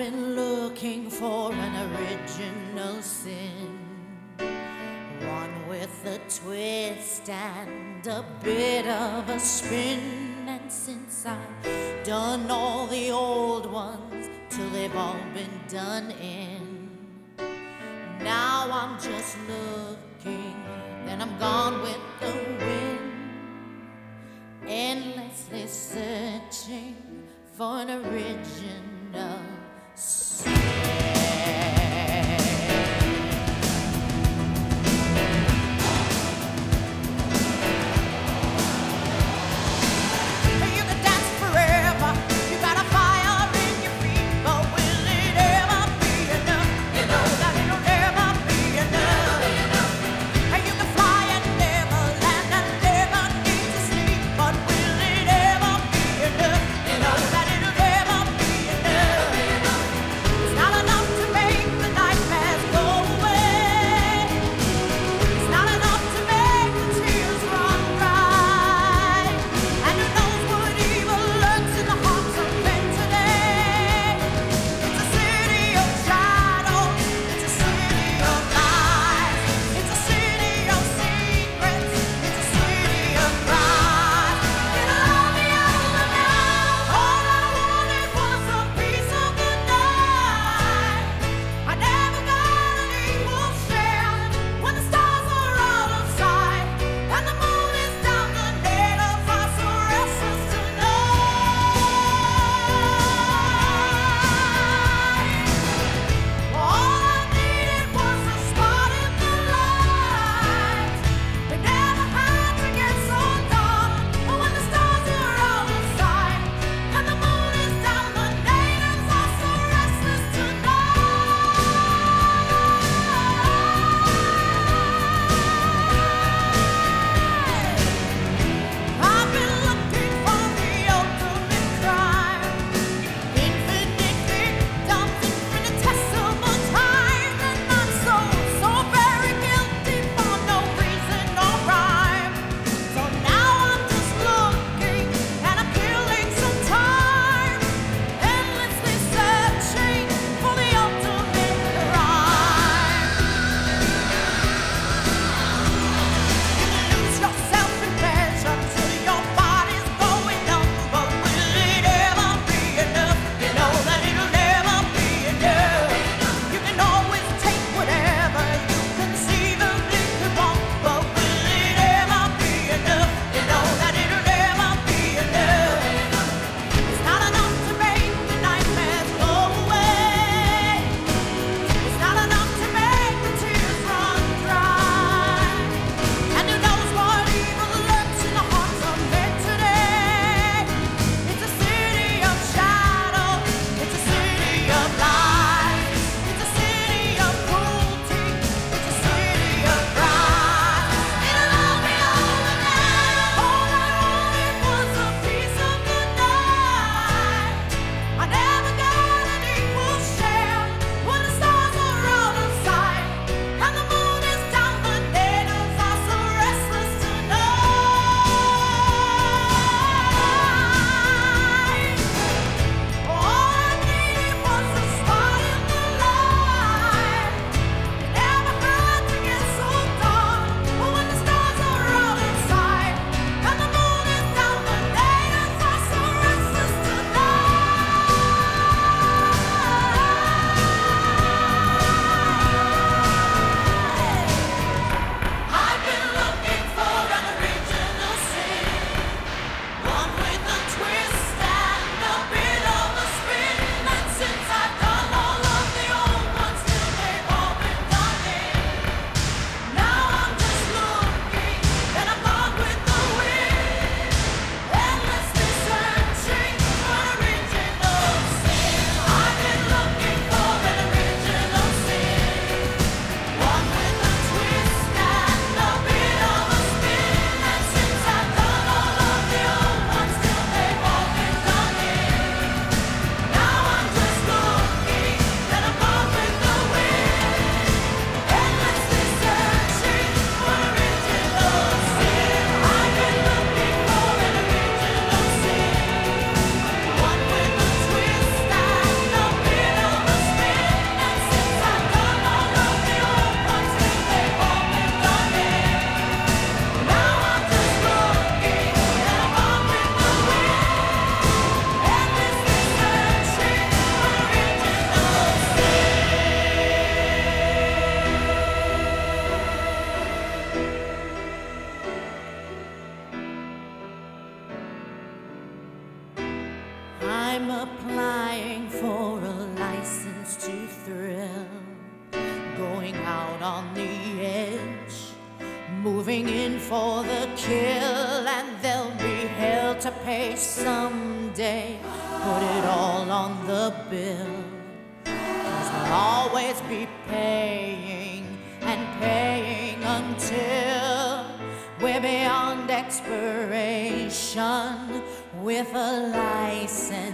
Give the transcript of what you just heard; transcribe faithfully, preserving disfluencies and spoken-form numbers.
been looking for an original sin, one with a twist and a bit of a spin. And since I've done all the old ones till they've all been done in, now I'm just looking, then I'm gone with the wind, endlessly searching for an original sin. in for the kill, and they'll be held to pay someday. Put it all on the bill, 'cause we'll always be paying and paying until we're beyond expiration with a license